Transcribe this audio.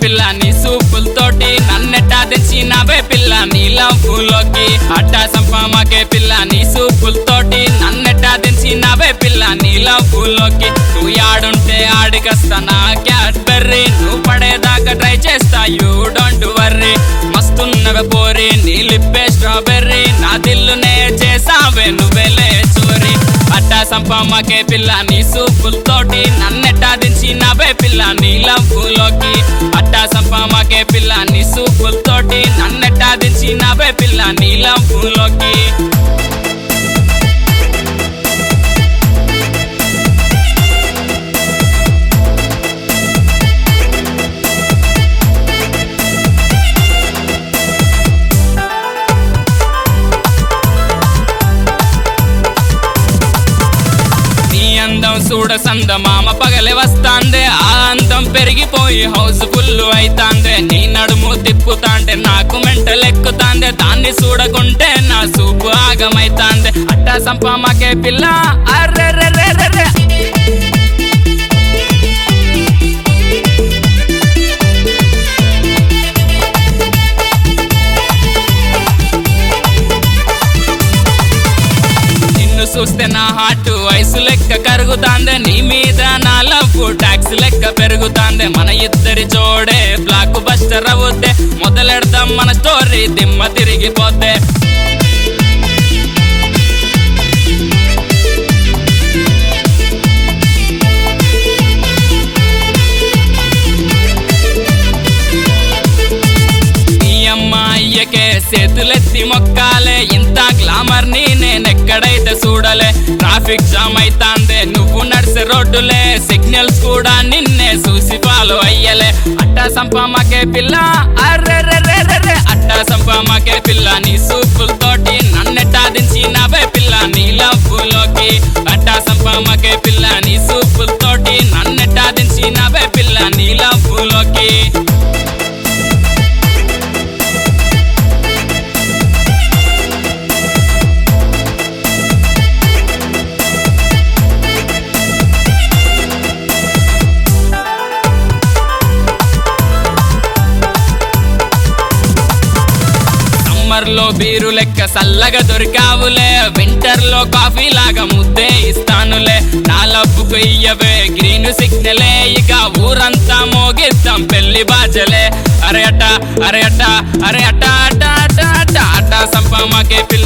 పిల్ల నీ సూపులతోటి నన్నెట్టా తెచ్చినవే పిల్ల నీ లవ్వులోకి అట్టా సంపమాకే పిల్ల నీ సూపులతోటి నన్నెట్టా తెచ్చినవే పిల్ల నీ లవ్వులోకి నువ్వు యాడుంటే ఆడికస్తానా క్యాడ్బెర్రీ నువ్వు పడేదాకా ట్రై చేస్తా యూ డోంట్ వర్రీ మస్తున్నవే పోరి నీ లిప్పే స్ట్రాబెర్రీ నా దిల్లునే చేసావే నువ్వేలే చోరీ అట్టా సంపమాకే పిల్ల నీ సూపులతోటి నన్నెట్టా దించినవే పిల్ల నీ లవ్వులోకి అట్టా సంపమాకే పిల్ల నీ సూపులతోటి నన్నెట్టా దించినవే పిల్ల నీ లవ్వులోకి అందం చూడ సంద మామ పగలే వస్తాందే ఆ అందం పెరిగిపోయి హౌస్ ఫుల్ అయితాందే నీ నడుము తిప్పుతాంటే నాకు మెంటలెక్కుతాందే దాన్ని చూడకుంటే నా సూపు ఆగమైతాందే అట్టా సంపమాకే పిల్ల అర్రెర్రెర్రెర్రె చూస్తే నా హార్ట్ వయసు లెక్క కరుగుతాందే నీ మీద నా లవ్ టాక్స్ లెక్క పెరుగుతాందే మన ఇద్దరి జోడే బ్లాక్ బస్టర్ అవుద్దే మొదలెడదాం మన స్టోరీ దిమ్మ తిరిగిపోద్దే అయ్యకే చేతులెత్తి మొక్కాలే ఇంత గ్లామర్ ని నేనెక్కడైతే చూడలే ట్రాఫిక్ జామ్ అయితాందే నువ్వు నడిసే రోడ్డులే సిగ్నల్స్ కూడా నిన్నే చూసి ఫాలో అయ్యలే అట్టా సంపమాకే పిల్ల అర్రెర్రెర్రెర్రె అట్టా సంపమాకే పిల్ల నీ సూపులతోటి నన్నెట్టా దించినవే పిల్ల నీ లవ్వులోకి అట్టా సంపమాకే పిల్ల నీ సూపులతోటి నన్నెట్టా దించినవే పిల్ల నీ లవ్వులోకి లో బీరు లెక్క సల్లగా దొరికావులే వింటర్ లో కాఫీ లాగా ముద్దే ఇస్తానులే నా లవ్వుకు ఇయ్యవే గ్రీన్ సిగ్నలే ఇక ఊరంతా మోగిద్దాం పెళ్లి బాజలే అరే అట్టా అరే అట్టా అరే అట్టా అట్టా అట్టా అట్టా అట్టా సంపమాకే పిల్ల